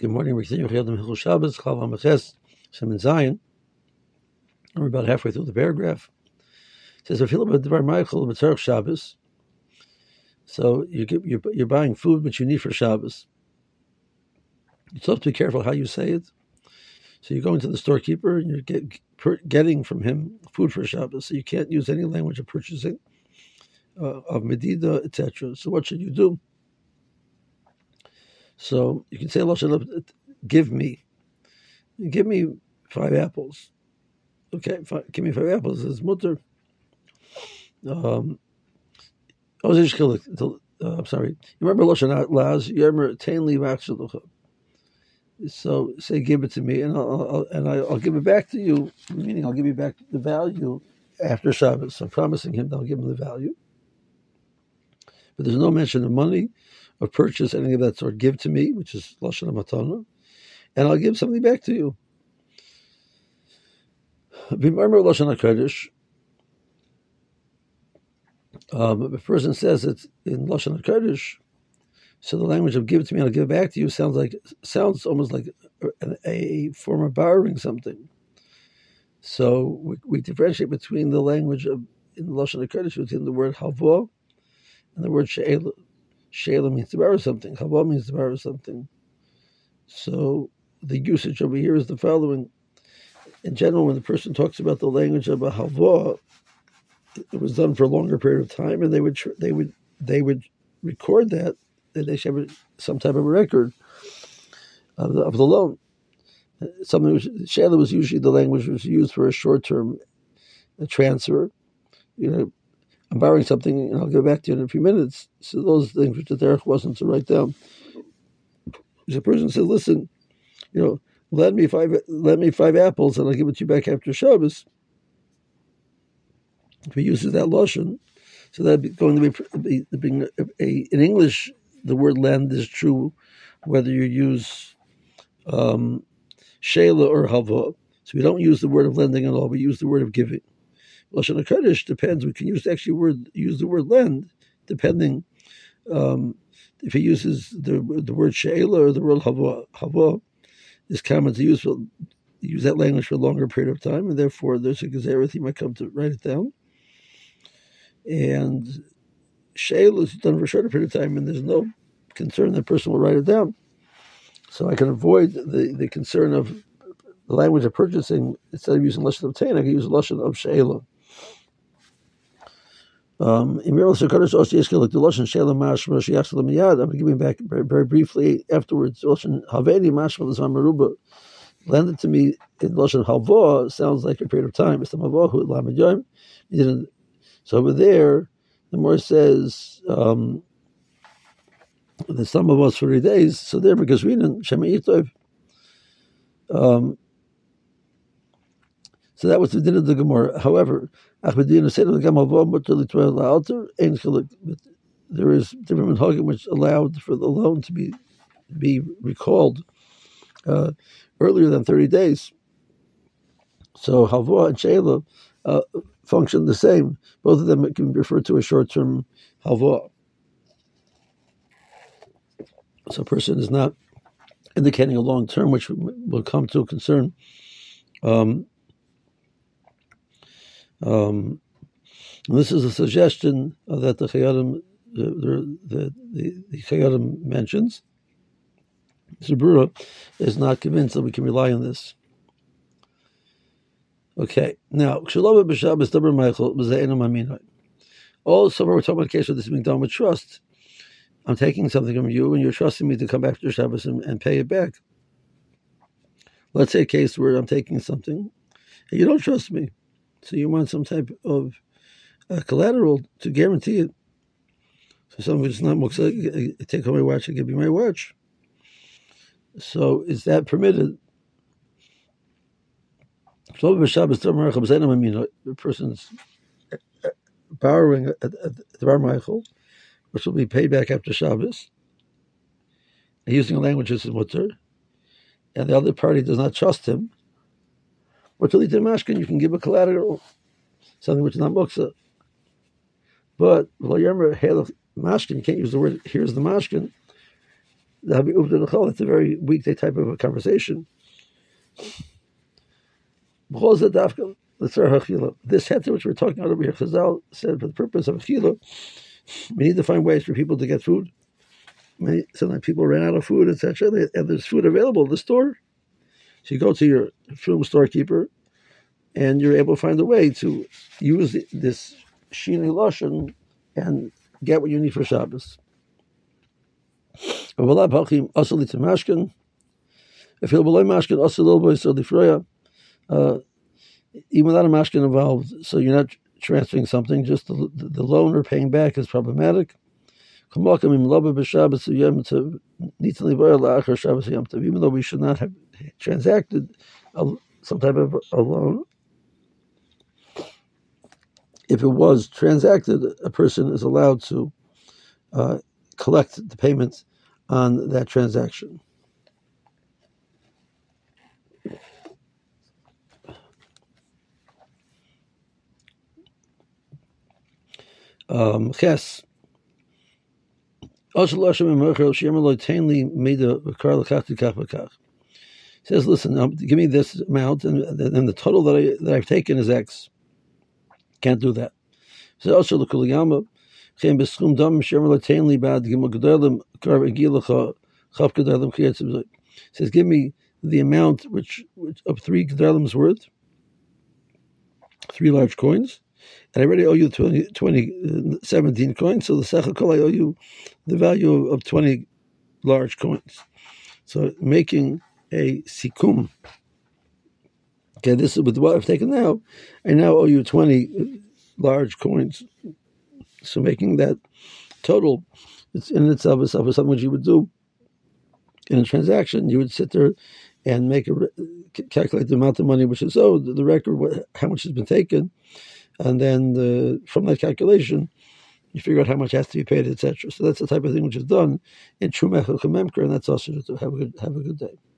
Good morning. We're continuing Chayil Hilchos Shabbos, Chav Hamaches, Siman Zayin. We're about halfway through the paragraph. It says, "If you look at Dvar Michael B'Tzarech Shabbos," so you're buying food which you need for Shabbos. You still have to be careful how you say it. So you're going to the storekeeper and you're getting from him food for Shabbos. So you can't use any language of purchasing, of medida, etc. So what should you do? So you can say, give me 5 apples. Okay, give me 5 apples. It's mutter. I'm sorry. You remember Lashon Laz? You remember Tainli Vachshalucha. So say, give it to me, and I'll give it back to you. Meaning, I'll give you back the value after Shabbos. So I'm promising him that I'll give him the value. But there's no mention of money, of purchase, anything of that sort. Give to me, which is Lashon Matana, and I'll give something back to you. Remember Lashon HaKodesh. If a person says it's in Lashon HaKodesh, so the language of give it to me and I'll give it back to you sounds almost like a form of borrowing something. So we differentiate between the language of in Lashon HaKodesh between the word halva and the word she'ela. She'ela means to borrow something. Halva means to borrow something. So the usage over here is the following. In general, when the person talks about the language of a halva, it was done for a longer period of time, and they would record that they should have some type of a record of the loan. Something which she'ela was usually the language was used for a short-term transfer. I'm borrowing something and I'll give it back to you in a few minutes. So those things which the derech wasn't to write down. The person said, "Listen, lend me 5 apples and I'll give it to you back after Shabbos." If he uses that lashon, so that's going to be in English. The word lend is true whether you use she'ela or halva. So we don't use the word of lending at all. We use the word of giving. Lashon HaKodesh depends. We can use the word lend depending if he uses the word she'ela or the word halva. Halva is common to use that language for a longer period of time, and therefore there's a gezerah he might come to write it down. And she'ela is done for a shorter period of time, and there's no concern that the person will write it down. So I can avoid the concern of the language of purchasing. Instead of using lashon of tain, I can use lashon of she'ela. I'm giving back very, very briefly afterwards. Lend it to me in lashon halva sounds like a period of time. So over there, the Gemara says the sum of us 40 days. So there, because we didn't Shema Yitov. So that was the din of the Gemara. However, there is different minhagim which allowed for the loan to be recalled earlier than 30 days. So halva and she'ela function the same. Both of them can be referred to as short-term halva. So a person is not indicating a long-term, which will come to a concern. This is a suggestion that the Chayadim mentions. Zebura is not convinced that we can rely on this. Okay, now also we're talking about a case where this is being done with trust. I'm taking something from you, and you're trusting me to come back to Shabbos and pay it back. Let's say a case where I'm taking something, and you don't trust me. So you want some type of collateral to guarantee it. So someone who's not muksa, take home my watch and give me my watch. So is that permitted? The person's borrowing at the Bar Michael, which will be paid back after Shabbos, and using a language which is mutter, and the other party does not trust him. Or to lead to mashkin, you can give a collateral, something which is not muksa. But you remember mashkin, you can't use the word. Here's the mashkin. It's a very weekday type of a conversation. This heter which we're talking about over here, Chazal said for the purpose of achila, we need to find ways for people to get food. Sometimes people ran out of food, etc., and there's food available in the store. So you go to your shul storekeeper, and you're able to find a way to use this shinei lashon and get what you need for Shabbos. If you're below mashkin, also little boy so the even without a mashkin involved, so you're not transferring something. Just the loan or paying back is problematic. Even though we should not have transacted some type of a loan, if it was transacted, a person is allowed to collect the payment on that transaction. Ches. Says, listen, give me this amount, and the total that I've taken is X. Can't do that. Says, give me the amount which of 3 gedalim's worth, 3 large coins, and I already owe you 17 coins, so the sechel kol I owe you the value of 20 large coins. So making a sikum. Okay, this is with what I've taken now. I now owe you 20 large coins. So making that total, it's in itself is something which you would do in a transaction. You would sit there and calculate the amount of money which is owed, the record, how much has been taken, and then from that calculation, you figure out how much has to be paid, etc. So that's the type of thing which is done in Trumech Memker, and that's also to have a good day.